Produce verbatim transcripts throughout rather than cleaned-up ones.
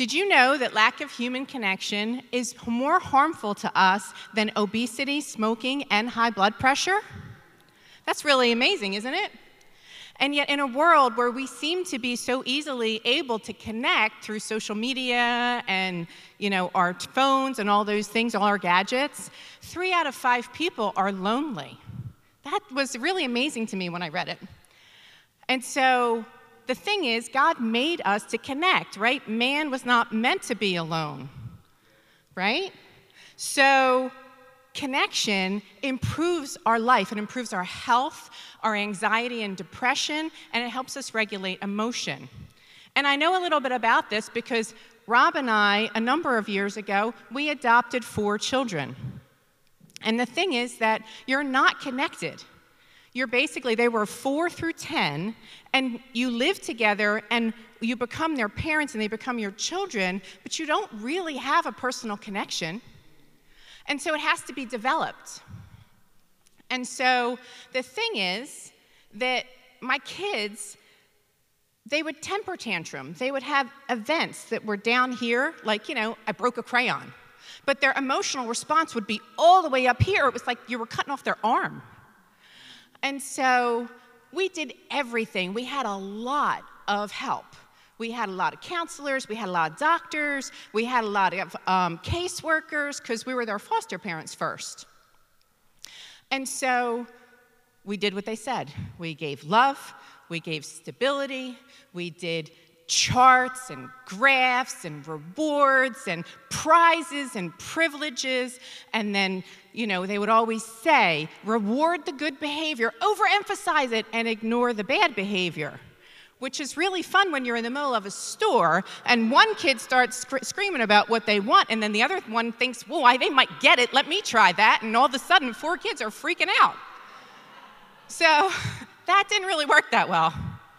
Did you know that lack of human connection is more harmful to us than obesity, smoking, and high blood pressure? That's really amazing, isn't it? And yet in a world where we seem to be so easily able to connect through social media and, you know, our phones and all those things, all our gadgets, three out of five people are lonely. That was really amazing to me when I read it. And so the thing is, God made us to connect, right? Man was not meant to be alone, right? So connection improves our life. It improves our health, our anxiety and depression, and it helps us regulate emotion. And I know a little bit about this because Rob and I, a number of years ago, we adopted four children. And the thing is that you're not connected. You're basically, they were four through ten, and you live together, and you become their parents, and they become your children, but you don't really have a personal connection. And so it has to be developed. And so the thing is that my kids, they would temper tantrum. They would have events that were down here, like, you know, I broke a crayon. But their emotional response would be all the way up here. It was like you were cutting off their arm. And so we did everything. We had a lot of help. We had a lot of counselors, we had a lot of doctors, we had a lot of um, caseworkers, because we were their foster parents first. And so we did what they said. We gave love, we gave stability, we did charts and graphs and rewards and prizes and privileges. And then, you know, they would always say, reward the good behavior, overemphasize it, and ignore the bad behavior. Which is really fun when you're in the middle of a store and one kid starts sc screaming about what they want, and then the other one thinks, well, I, they might get it, let me try that, and all of a sudden, four kids are freaking out. So that didn't really work that well.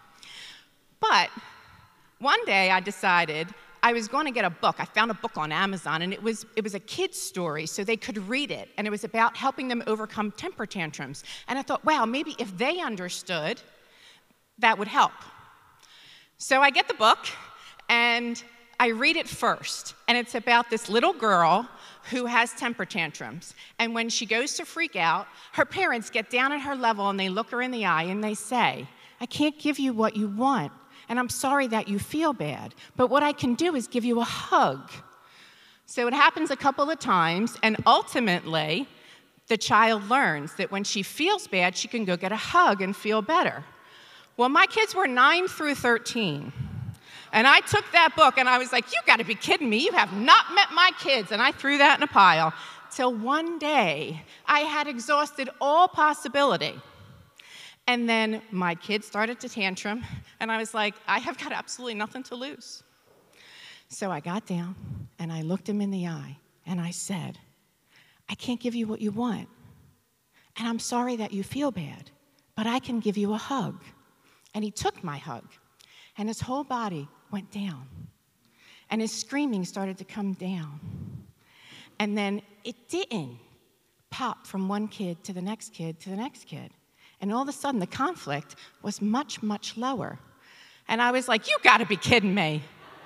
But one day I decided I was going to get a book. I found a book on Amazon, and it was, it was a kid's story, so they could read it, and it was about helping them overcome temper tantrums. And I thought, wow, maybe if they understood, that would help. So I get the book, and I read it first, and it's about this little girl who has temper tantrums. And when she goes to freak out, her parents get down at her level, and they look her in the eye, and they say, I can't give you what you want, and I'm sorry that you feel bad, but what I can do is give you a hug. So it happens a couple of times, and ultimately, the child learns that when she feels bad, she can go get a hug and feel better. Well, my kids were nine through thirteen, and I took that book, and I was like, you gotta be kidding me, you have not met my kids, and I threw that in a pile, till one day, I had exhausted all possibility. And then my kids started to tantrum, and I was like, I have got absolutely nothing to lose. So I got down, and I looked him in the eye, and I said, I can't give you what you want, and I'm sorry that you feel bad, but I can give you a hug. And he took my hug, and his whole body went down, and his screaming started to come down. And then it didn't pop from one kid to the next kid to the next kid. And all of a sudden, the conflict was much, much lower. And I was like, you gotta be kidding me.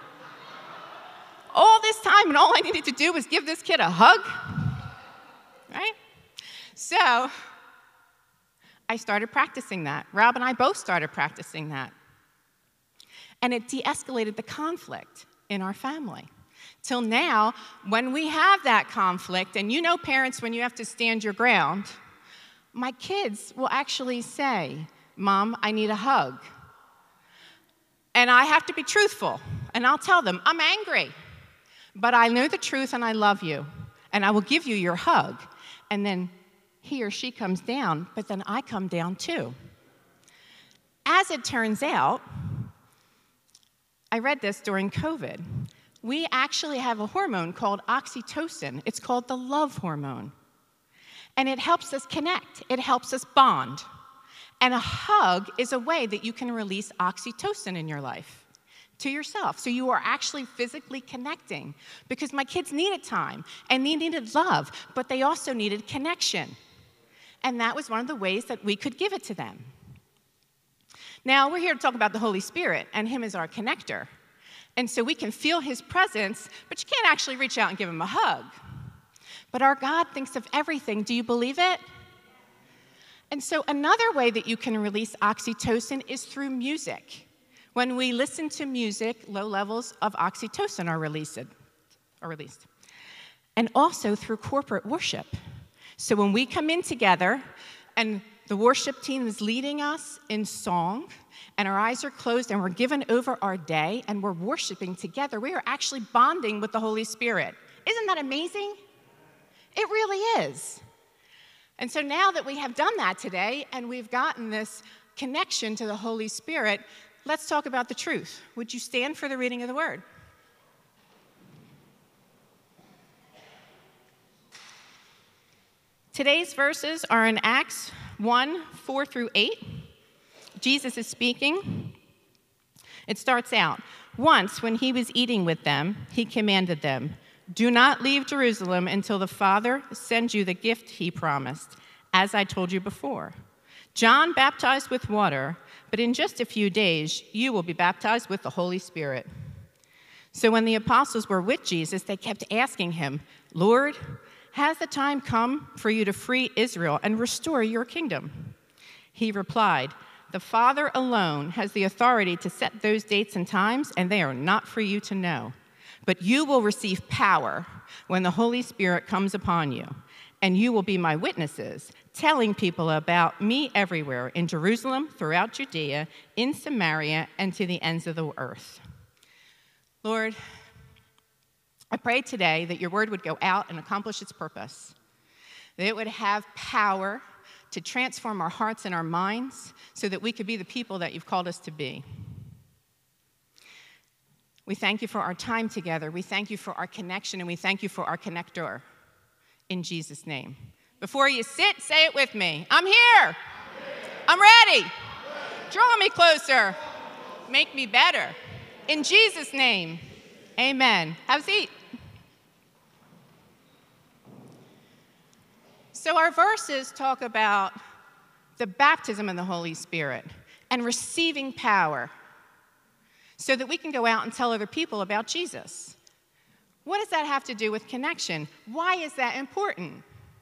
All this time, and all I needed to do was give this kid a hug, right? So I started practicing that. Rob and I both started practicing that. And it de-escalated the conflict in our family. Till now, when we have that conflict, and you know parents, when you have to stand your ground, my kids will actually say, Mom, I need a hug. And I have to be truthful, and I'll tell them, I'm angry, but I know the truth and I love you, and I will give you your hug. And then he or she comes down, but then I come down too. As it turns out, I read this during COVID. We actually have a hormone called oxytocin. It's called the love hormone. And it helps us connect. It helps us bond. And a hug is a way that you can release oxytocin in your life to yourself. So you are actually physically connecting. Because my kids needed time, and they needed love, but they also needed connection. And that was one of the ways that we could give it to them. Now, we're here to talk about the Holy Spirit, and him as our connector. And so we can feel his presence, but you can't actually reach out and give him a hug. But our God thinks of everything. Do you believe it? And so another way that you can release oxytocin is through music. When we listen to music, low levels of oxytocin are released. Are released. And also through corporate worship. So when we come in together and the worship team is leading us in song, and our eyes are closed and we're given over our day and we're worshiping together, we are actually bonding with the Holy Spirit. Isn't that amazing? It really is. And so now that we have done that today and we've gotten this connection to the Holy Spirit, let's talk about the truth. Would you stand for the reading of the word? Today's verses are in Acts one, four through eight. Jesus is speaking. It starts out, once when he was eating with them, he commanded them, do not leave Jerusalem until the Father sends you the gift he promised, as I told you before. John baptized with water, but in just a few days you will be baptized with the Holy Spirit. So when the apostles were with Jesus, they kept asking him, Lord, has the time come for you to free Israel and restore your kingdom? He replied, the Father alone has the authority to set those dates and times, and they are not for you to know. But you will receive power when the Holy Spirit comes upon you, and you will be my witnesses, telling people about me everywhere, in Jerusalem, throughout Judea, in Samaria, and to the ends of the earth. Lord, I pray today that your word would go out and accomplish its purpose, that it would have power to transform our hearts and our minds so that we could be the people that you've called us to be. We thank you for our time together. We thank you for our connection, and we thank you for our connector. In Jesus' name. Before you sit, say it with me. I'm here. I'm ready. Draw me closer. Make me better. In Jesus' name, amen. Have a seat. So our verses talk about the baptism in the Holy Spirit and receiving power so that we can go out and tell other people about Jesus. What does that have to do with connection? Why is that important?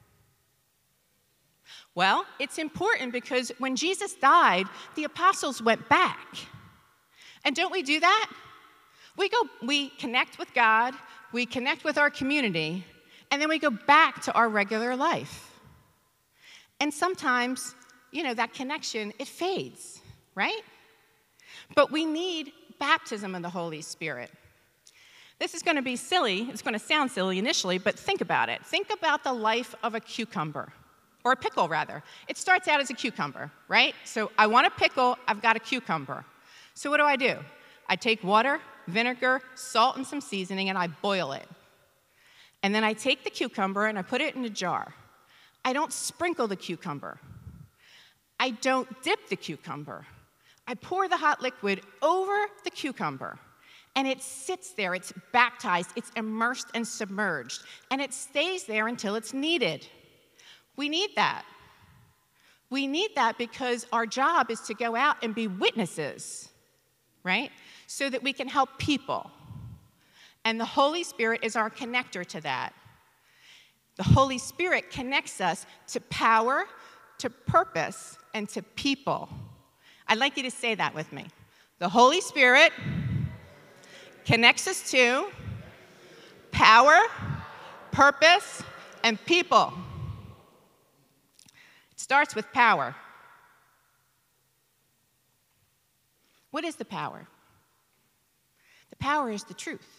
Well, it's important because when Jesus died, the apostles went back. And don't we do that? We go, we connect with God, we connect with our community, and then we go back to our regular life. And sometimes, you know, that connection, it fades, right? But we need baptism in the Holy Spirit. This is going to be silly. It's going to sound silly initially, but think about it. Think about the life of a cucumber, or a pickle, rather. It starts out as a cucumber, right? So I want a pickle. I've got a cucumber. So what do I do? I take water, vinegar, salt, and some seasoning, and I boil it. And then I take the cucumber, and I put it in a jar. I don't sprinkle the cucumber. I don't dip the cucumber. I pour the hot liquid over the cucumber. And it sits there, it's baptized, it's immersed and submerged, and it stays there until it's needed. We need that. We need that because our job is to go out and be witnesses, right? So that we can help people. And the Holy Spirit is our connector to that. The Holy Spirit connects us to power, to purpose, and to people. I'd like you to say that with me. The Holy Spirit connects us to power, purpose, and people. It starts with power. What is the power? The power is the truth.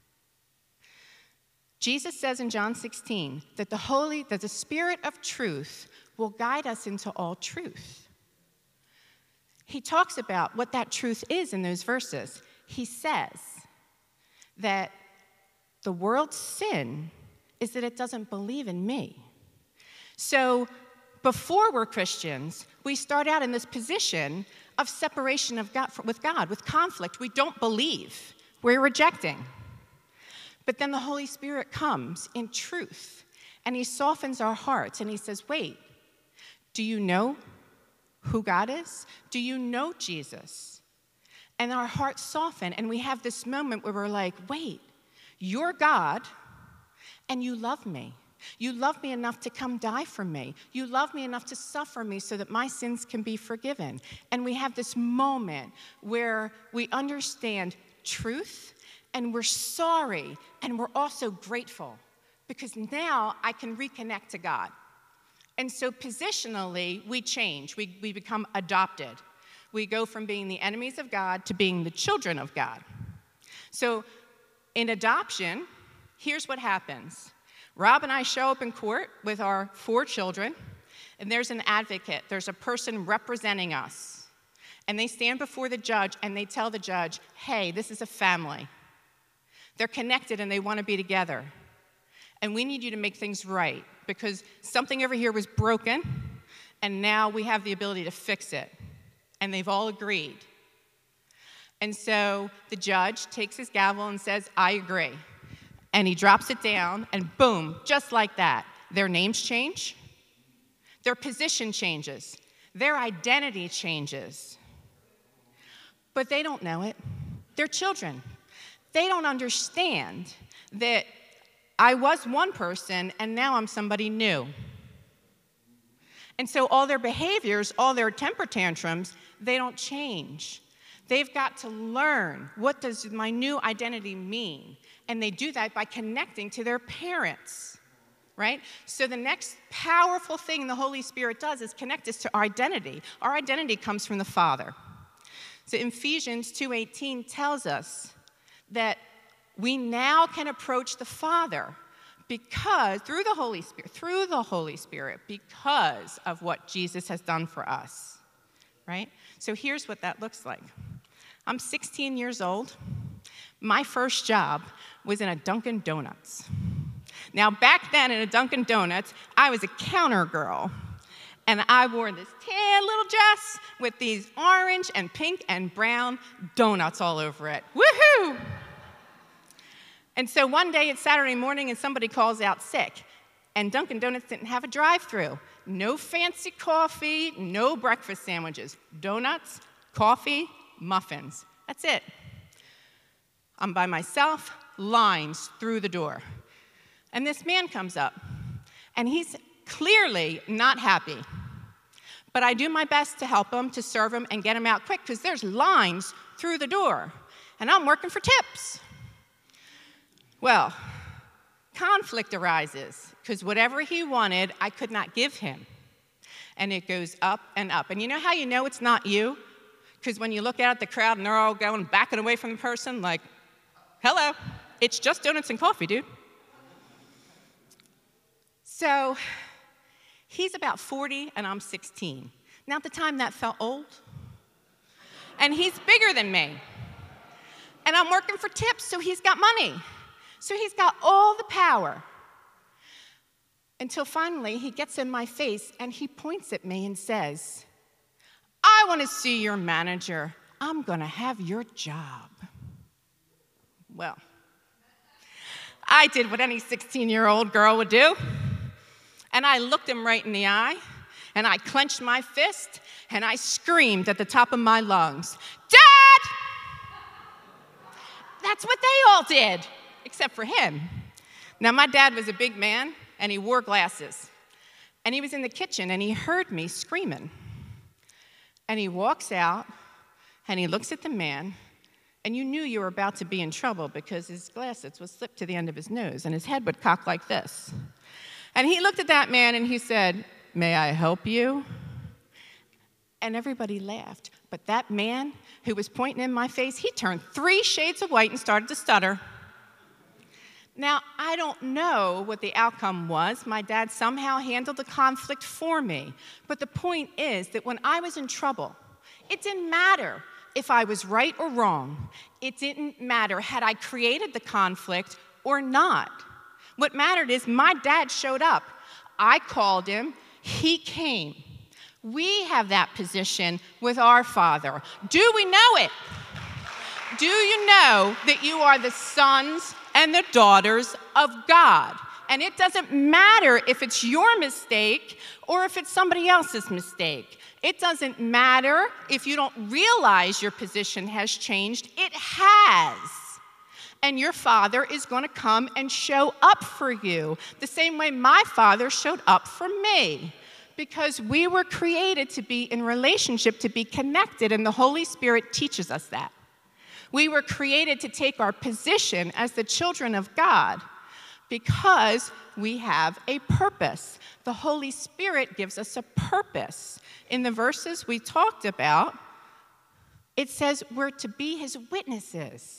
Jesus says in John sixteen that the Holy, that the Spirit of truth will guide us into all truth. He talks about what that truth is in those verses. He says that the world's sin is that it doesn't believe in me. So before we're Christians, we start out in this position of separation of God, with God, with conflict. We don't believe. We're rejecting. But then the Holy Spirit comes in truth, and he softens our hearts, and he says, wait, do you know who God is? Do you know Jesus? And our hearts soften, and we have this moment where we're like, wait, you're God, and you love me. You love me enough to come die for me. You love me enough to suffer me so that my sins can be forgiven. And we have this moment where we understand truth, and we're sorry, and we're also grateful, because now I can reconnect to God. And so positionally, we change. We, we become adopted. We go from being the enemies of God to being the children of God. So in adoption, here's what happens. Rob and I show up in court with our four children, and there's an advocate. There's a person representing us. And they stand before the judge, and they tell the judge, hey, this is a family. They're connected, and they want to be together. And we need you to make things right, because something over here was broken, and now we have the ability to fix it. And they've all agreed. And so the judge takes his gavel and says, I agree. And he drops it down, and boom, just like that, their names change, their position changes, their identity changes. But they don't know it. They're children. They don't understand that I was one person, and now I'm somebody new. And so all their behaviors, all their temper tantrums, they don't change. They've got to learn, what does my new identity mean? And they do that by connecting to their parents, right? So the next powerful thing the Holy Spirit does is connect us to our identity. Our identity comes from the Father. So Ephesians two eighteen tells us that we now can approach the Father because, through the Holy Spirit, through the Holy Spirit, because of what Jesus has done for us, right? So here's what that looks like. I'm sixteen years old. My first job was in a Dunkin' Donuts. Now, back then in a Dunkin' Donuts, I was a counter girl. And I wore this tan little dress with these orange and pink and brown donuts all over it. Woohoo! And so one day it's Saturday morning and somebody calls out sick. And Dunkin' Donuts didn't have a drive-thru. No fancy coffee, no breakfast sandwiches. Donuts, coffee, muffins. That's it. I'm by myself, lines through the door. And this man comes up, and he's clearly not happy. But I do my best to help him, to serve him, and get him out quick, because there's lines through the door, and I'm working for tips. Well, conflict arises, because whatever he wanted, I could not give him. And it goes up and up. And you know how you know it's not you? Because when you look out at the crowd and they're all going backing away from the person, like, hello, it's just donuts and coffee, dude. So he's about forty and I'm sixteen. Now at the time that felt old. And he's bigger than me. And I'm working for tips, so he's got money. So he's got all the power. Until finally he gets in my face and he points at me and says, I want to see your manager. I'm going to have your job. Well, I did what any sixteen-year-old girl would do. And I looked him right in the eye, and I clenched my fist, and I screamed at the top of my lungs, Dad! That's what they all did, except for him. Now, my dad was a big man, and he wore glasses. And he was in the kitchen, and he heard me screaming. And he walks out, and he looks at the man, and you knew you were about to be in trouble because his glasses would slip to the end of his nose, and his head would cock like this. And he looked at that man, and he said, may I help you? And everybody laughed. But that man who was pointing in my face, he turned three shades of white and started to stutter. Now, I don't know what the outcome was. My dad somehow handled the conflict for me. But the point is that when I was in trouble, it didn't matter if I was right or wrong. It didn't matter had I created the conflict or not. What mattered is my dad showed up. I called him. He came. We have that position with our Father. Do we know it? Do you know that you are the sons and the daughters of God? And it doesn't matter if it's your mistake or if it's somebody else's mistake. It doesn't matter if you don't realize your position has changed. It has. And your Father is going to come and show up for you the same way my Father showed up for me. Because we were created to be in relationship, to be connected, and the Holy Spirit teaches us that. We were created to take our position as the children of God because we have a purpose. The Holy Spirit gives us a purpose. In the verses we talked about, it says we're to be his witnesses.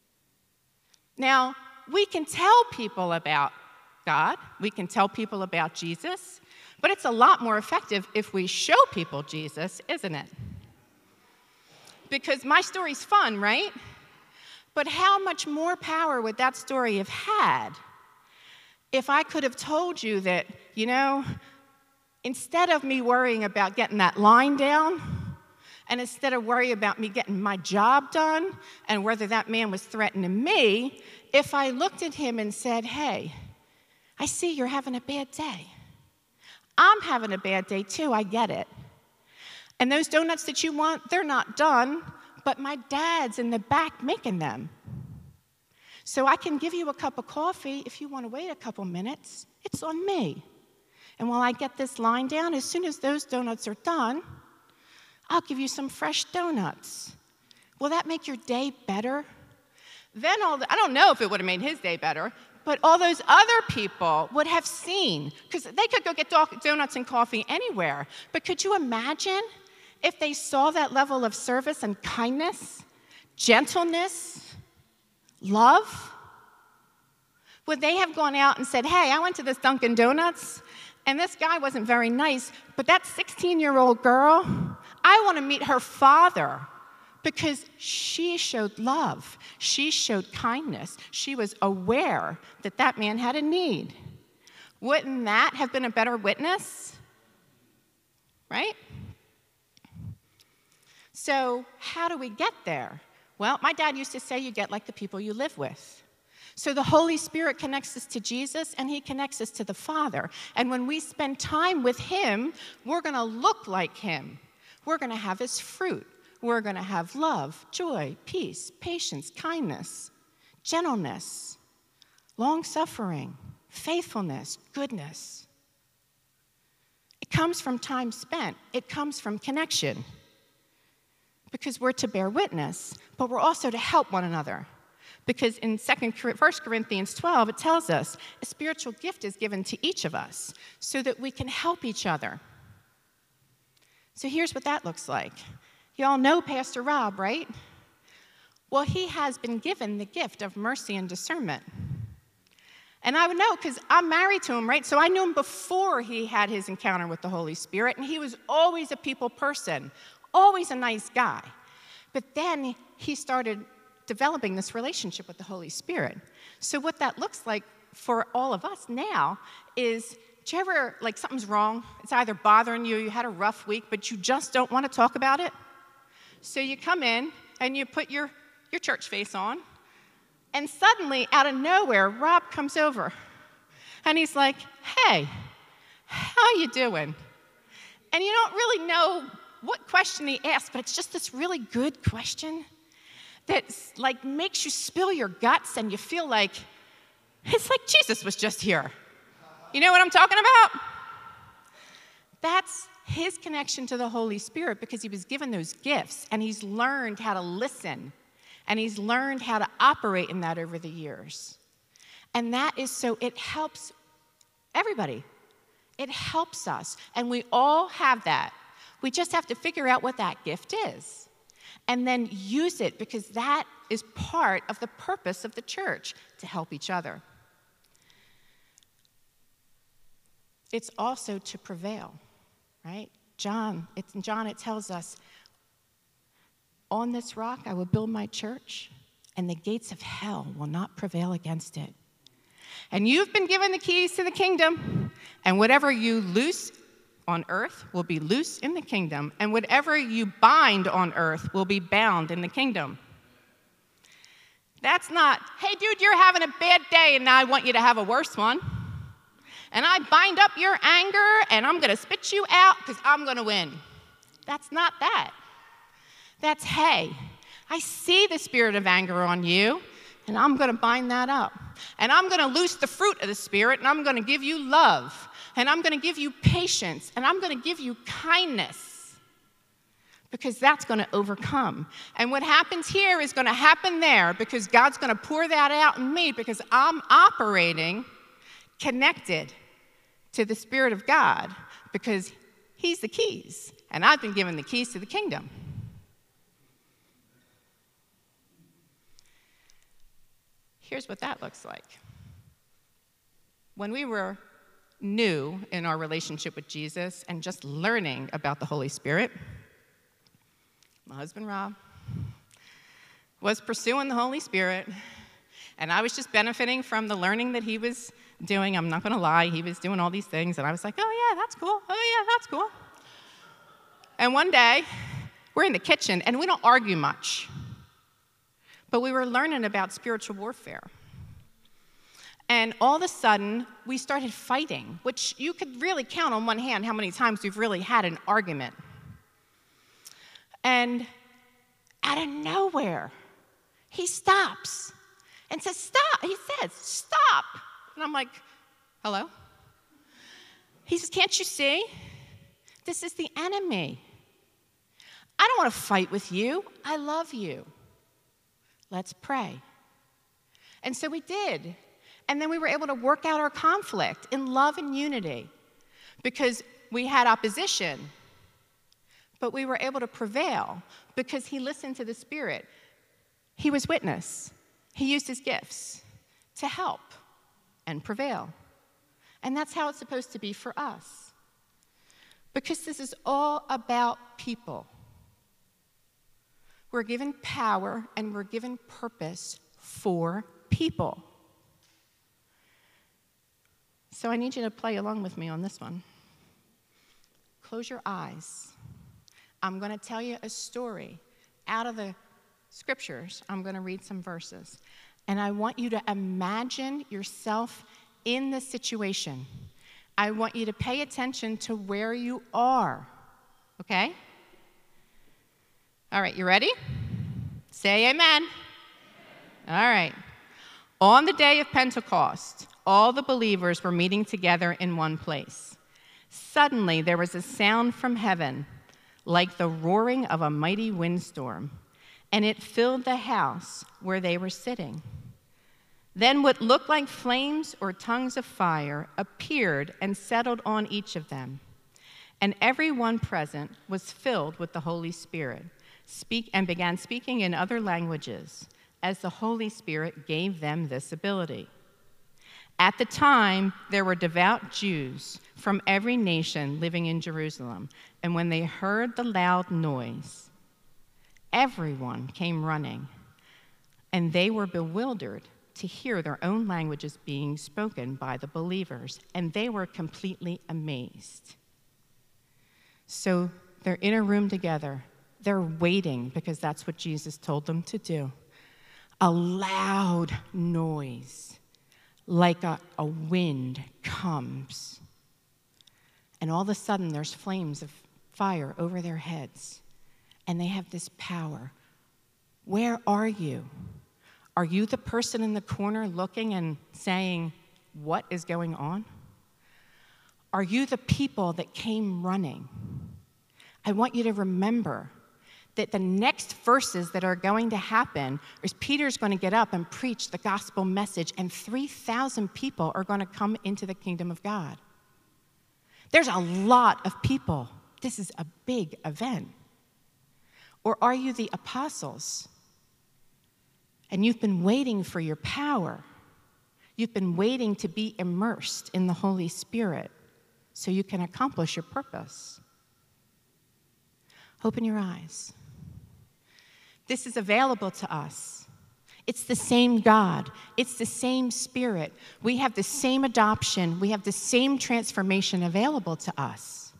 Now, we can tell people about God, we can tell people about Jesus, but it's a lot more effective if we show people Jesus, isn't it? Because my story's fun, right? But how much more power would that story have had if I could have told you that, you know, instead of me worrying about getting that line down, and instead of worrying about me getting my job done and whether that man was threatening me, if I looked at him and said, hey, I see you're having a bad day. I'm having a bad day too, I get it. And those donuts that you want, they're not done, but my dad's in the back making them. So I can give you a cup of coffee if you want to wait a couple minutes. It's on me. And while I get this line down, as soon as those donuts are done, I'll give you some fresh donuts. Will that make your day better? Then all the, I don't know if it would have made his day better, but all those other people would have seen, because they could go get donuts and coffee anywhere. But could you imagine if they saw that level of service and kindness, gentleness, love? Would they have gone out and said, hey, I went to this Dunkin' Donuts, and this guy wasn't very nice, but that sixteen-year-old girl, I want to meet her father because she showed love. She showed kindness. She was aware that that man had a need. Wouldn't that have been a better witness? Right? So how do we get there? Well, my dad used to say you get like the people you live with. So the Holy Spirit connects us to Jesus, and he connects us to the Father. And when we spend time with him, we're going to look like him. We're going to have his fruit. We're going to have love, joy, peace, patience, kindness, gentleness, long-suffering, faithfulness, goodness. It comes from time spent. It comes from connection. Because we're to bear witness, but we're also to help one another. Because in First Corinthians twelve, it tells us a spiritual gift is given to each of us so that we can help each other. So here's what that looks like. You all know Pastor Rob, right? Well, he has been given the gift of mercy and discernment. And I would know because I'm married to him, right? So I knew him before he had his encounter with the Holy Spirit, and he was always a people person, always a nice guy. But then he started developing this relationship with the Holy Spirit. So what that looks like for all of us now is, do you ever, like something's wrong, it's either bothering you, you had a rough week, but you just don't want to talk about it? So you come in and you put your, your church face on, and suddenly, out of nowhere, Rob comes over. And he's like, hey, how you doing? And you don't really know what question he asked, but it's just this really good question that like makes you spill your guts, and you feel like, it's like Jesus was just here. You know what I'm talking about? That's his connection to the Holy Spirit, because he was given those gifts, and he's learned how to listen, and he's learned how to operate in that over the years. And that is so it helps everybody. It helps us, and we all have that. We just have to figure out what that gift is and then use it, because that is part of the purpose of the church, to help each other. It's also to prevail, right? John, it's, in John it tells us, on this rock I will build my church, and the gates of hell will not prevail against it. And you've been given the keys to the kingdom, and whatever you loose on earth will be loose in the kingdom, and whatever you bind on earth will be bound in the kingdom. That's not, hey, dude, you're having a bad day, and now I want you to have a worse one. and I bind up your anger, and I'm going to spit you out because I'm going to win. That's not that. That's, hey, I see the spirit of anger on you, and I'm going to bind that up. And I'm going to loose the fruit of the Spirit, and I'm going to give you love, and I'm going to give you patience, and I'm going to give you kindness, because that's going to overcome. And what happens here is going to happen there, because God's going to pour that out in me, because I'm operating connected to the Spirit of God, because He's the keys, and I've been given the keys to the kingdom. Here's what that looks like. When we were new in our relationship with Jesus and just learning about the Holy Spirit, my husband Rob was pursuing the Holy Spirit, and I was just benefiting from the learning that he was doing. I'm not going to lie, he was doing all these things, and I was like, oh yeah, that's cool, oh yeah, that's cool. And one day, we're in the kitchen, and we don't argue much, but we were learning about spiritual warfare. And all of a sudden, we started fighting, which you could really count on one hand how many times we've really had an argument. And out of nowhere, he stops and says, stop. He says, stop. And I'm like, hello? He says, can't you see? This is the enemy. I don't want to fight with you. I love you. Let's pray. And so we did. And then we were able to work out our conflict in love and unity, because we had opposition, but we were able to prevail because he listened to the Spirit. He was witness. He used his gifts to help and prevail. And that's how it's supposed to be for us, because this is all about people. We're given power and we're given purpose for people. So I need you to play along with me on this one. Close your eyes. I'm going to tell you a story out of the scriptures. I'm going to read some verses. And I want you to imagine yourself in this situation. I want you to pay attention to where you are. Okay? All right, you ready? Say amen. All right. On the day of Pentecost, all the believers were meeting together in one place. Suddenly, there was a sound from heaven, like the roaring of a mighty windstorm, and it filled the house where they were sitting. Then what looked like flames or tongues of fire appeared and settled on each of them. And everyone present was filled with the Holy Spirit, speak and began speaking in other languages, as the Holy Spirit gave them this ability. At the time, there were devout Jews from every nation living in Jerusalem, and when they heard the loud noise, everyone came running, and they were bewildered to hear their own languages being spoken by the believers, and they were completely amazed. So they're in a room together. They're waiting, because that's what Jesus told them to do. A loud noise, like a, a wind, comes. And all of a sudden, there's flames of fire over their heads. And they have this power. Where are you? Are you the person in the corner looking and saying, what is going on? Are you the people that came running? I want you to remember that the next verses that are going to happen is Peter's going to get up and preach the gospel message, and three thousand people are going to come into the kingdom of God. There's a lot of people. This is a big event. Or are you the apostles? And you've been waiting for your power. You've been waiting to be immersed in the Holy Spirit so you can accomplish your purpose. Open your eyes. This is available to us. It's the same God. It's the same Spirit. We have the same adoption. We have the same transformation available to us.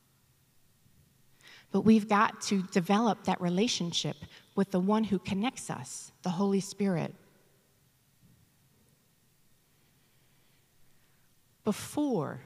But we've got to develop that relationship with the one who connects us, the Holy Spirit. before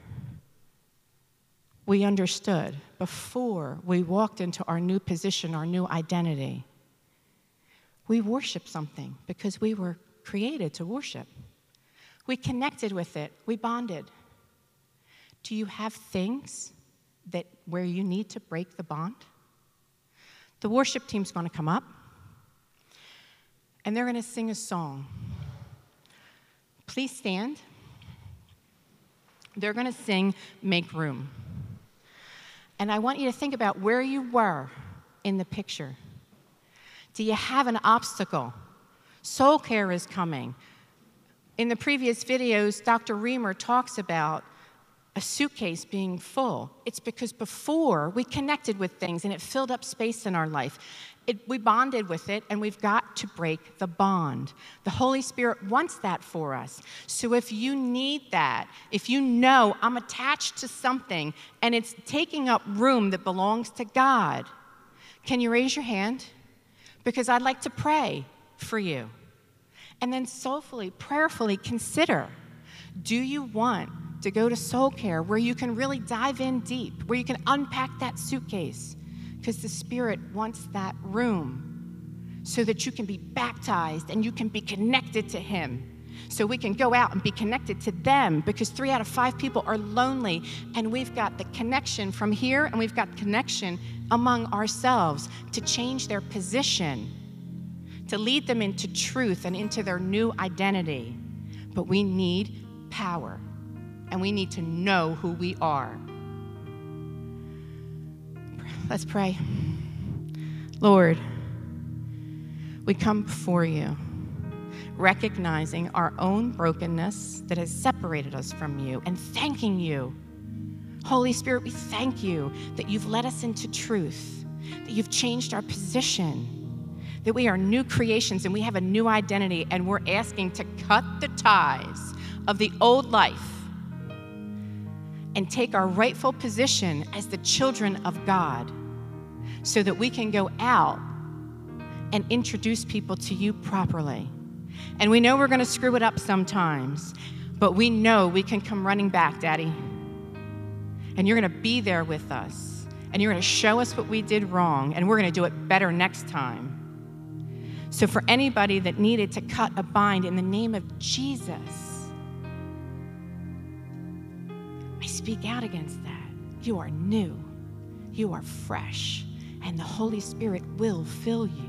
we understood, before we walked into our new position, our new identity, we worshiped something because we were created to worship. We connected with it. We bonded. Do you have things that where you need to break the bond? The worship team's going to come up, and they're going to sing a song. Please stand. They're going to sing Make Room. And I want you to think about where you were in the picture. Do you have an obstacle? Soul care is coming. In the previous videos, Doctor Reamer talks about a suitcase being full. It's because before we connected with things and it filled up space in our life. It, we bonded with it, and we've got to break the bond. The Holy Spirit wants that for us. So if you need that, if you know I'm attached to something and it's taking up room that belongs to God, can you raise your hand? Because I'd like to pray for you. And then soulfully, prayerfully consider, do you want to go to soul care where you can really dive in deep, where you can unpack that suitcase? Because the Spirit wants that room so that you can be baptized and you can be connected to Him. So we can go out and be connected to them, because three out of five people are lonely, and we've got the connection from here, and we've got connection among ourselves to change their position, to lead them into truth and into their new identity. But we need power, and we need to know who we are. Let's pray. Lord, we come before you, recognizing our own brokenness that has separated us from you, and thanking you. Holy Spirit, we thank you that you've led us into truth, that you've changed our position, that we are new creations and we have a new identity, and we're asking to cut the ties of the old life and take our rightful position as the children of God, so that we can go out and introduce people to you properly. And we know we're going to screw it up sometimes, but we know we can come running back, Daddy. And you're going to be there with us, and you're going to show us what we did wrong, and we're going to do it better next time. So for anybody that needed to cut a bind, in the name of Jesus, I speak out against that. You are new. You are fresh. And the Holy Spirit will fill you.